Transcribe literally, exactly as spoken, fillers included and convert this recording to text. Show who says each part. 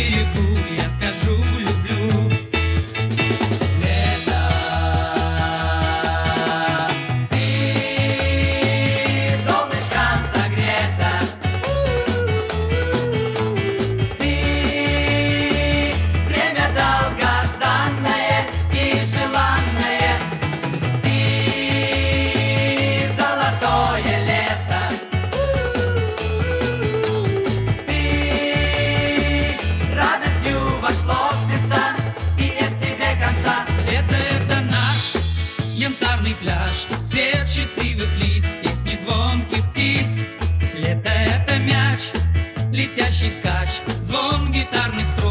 Speaker 1: берегу, я скажу люблю. Лето, ты солнышком согрета, ты время долгожданное и желанное, ты золотое лето, ты радостью вошло в сердца, и нет тебе конца. Лето — это наш янтарный пляж, свет счастливых лиц, песни звонких птиц. Лето — это мяч, летящий скач, звон гитарных струн.